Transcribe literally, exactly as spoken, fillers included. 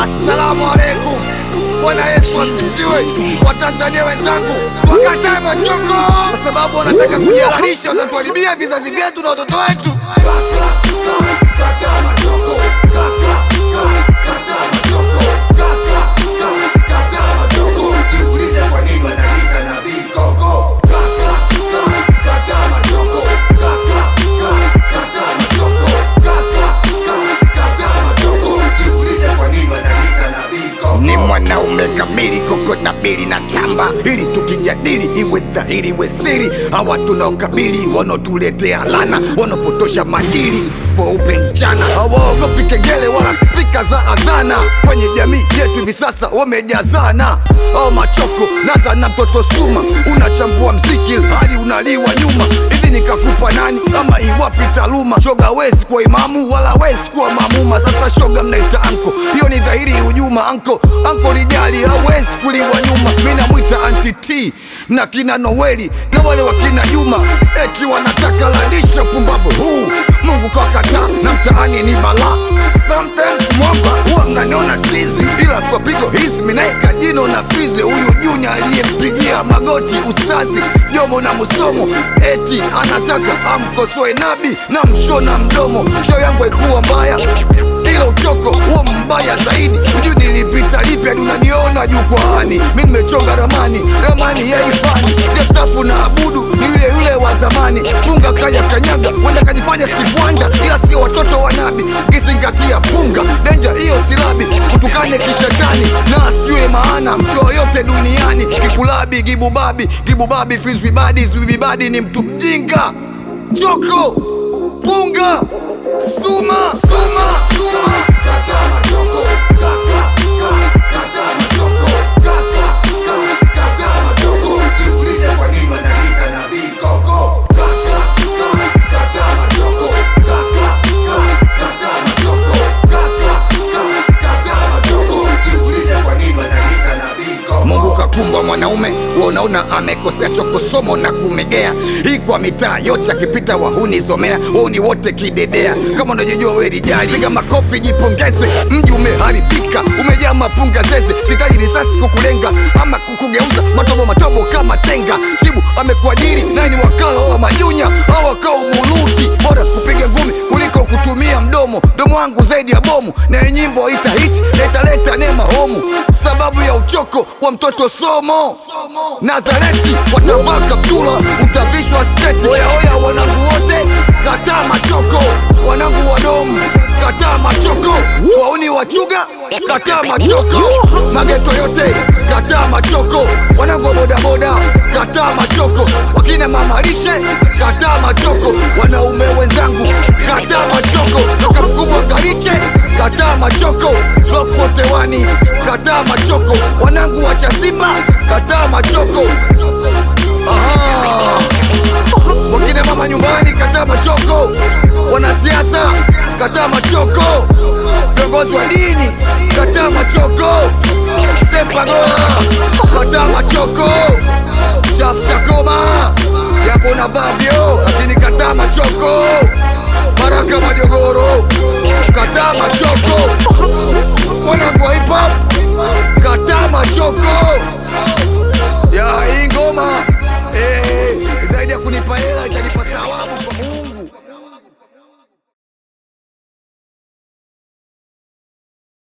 Assalamu alaikum. Bwana Yesu asifiwe. Watanzania wenzangu, wakatae machoko, kwa sababu wanataka kujihalalisha, watatuharibia vizazi vyetu na watoto wetu. Kataa machoko, kataa machoko, kataa machoko. Jiulize kwa nini wanajiita Nabii Koko. Kataa machoko, kataa machoko, kataa machoko. Jiulize kwa nini wanajiita Nabii Koko. Ni mwanaume kamili, Koko na Bili na tamba, ili tukijadili iwe dhahiri iwe siri. Hawa tunaokabili wanotuletea lana, wanapotosha madili kwa upe mchana. Hawaogopi kengele wala spika za adhana, kwenye jamii yetu hivi sasa wamejazana. Au machoko naza na mtoto Suma, unachambua mziki hadi unaliwa nyuma. Hivi nikakupa nani ama iwapi taaluma? Shoga wezi kuwa imamu wala wezi kuwa mamuma. Sasa shoga mnaita anko, hiyo ni dhahiri hujuma. Anko, anko ni jali, hawezi kuliwa nyuma. Mina mwita Anti T na kina Noeli na wale wakina Juma, eti wanataka landisha pumbavu huu. Mungu kwa kata na mtaani ni bala. Sometimes mwamba huwa mnaniona tizi, ila kwa pigo hizi minaika jino na fizi. Huyu Junya aliyempigia magoti ustazi Jomo na Musomo, eti anataka amkosoe nabi na mshona mdomo. Show yangu haikuwa mbaya, ila uchoko huo mbaya zaidi. Ujui nilipita lipi hadi unaniona jukwaani. Mimi nimechonga ramani, ramani ya ifani. Sijastafu na abudu, ni yule yule wa zamani. Punga kaya kanyaga, wenda kajifanya Steve Wonder, ila sio watoto wa nabi. Kizingatia punga, danger hiyo silabi. Kutukane kishetani, na asijue maana mtu yote duniani. Kikulabi, gibubabi, gibubabi, fizwibadi, zwibibadi ni mtu mjinga. Choko, punga, Suma, Suma, Suma. Kataa machoko, kataa, kataa machoko, kataa, kataa machoko. Jiulize kwa nini wanajiita Nabii Koko. Kataa, kataa machoko, kataa, kataa machoko, kataa, kataa machoko. Jiulize kwa nini wanajiita Nabii Koko. Mungu kakumba mwanaume, wewe unaona amekosea choko somo na kumegea. Hii kwa mitaa yote akipita wahuni zomea, wahuni wote kidedea. Kama unajijua wewe rijali, piga makofi jipongeze. Mji umeharibika, umejaa mapunga zeze. Sitaji risasi kukulenga ama kukugeuza matobo matobo kama tenga. Chibu amekuajiri naye ni wakala wa majunya, hawa kao buluti. Bora kupiga ngumi kuliko kutumia mdomo. Domo wangu zaidi ya bomu, na nyimbo ita hit na italeta neema homu. Sababu ya uchoko wa mtoto Somo Nazareti, watavaa kaptula utavishwa sketi. Oya oya wanangu wote, kataa machoko. Wanangu wadomu, kataa machoko. Wauni wachuga, kataa machoko. Mageto yote, kataa machoko. Wanangu wa bodaboda, kataa machoko. Wakina mamarishe, kataa machoko. Wanaume wenzangu, kataa machoko. Toka mkubwa ngariche, kataa machoko. Block arobaini na moja, kataa machoko. Wanangu wa Chasimba, kataa machoko. Aha. Wakina mama nyumbani, kataa machoko. Wanasiasa, kataa machoko. Viongozi wa dini, kataa machoko. Sempagola, kataa machoko. Chafu Chakoma, yapo unavavyo, lakini kataa machoko. Baraka Majogoro, kataa machoko.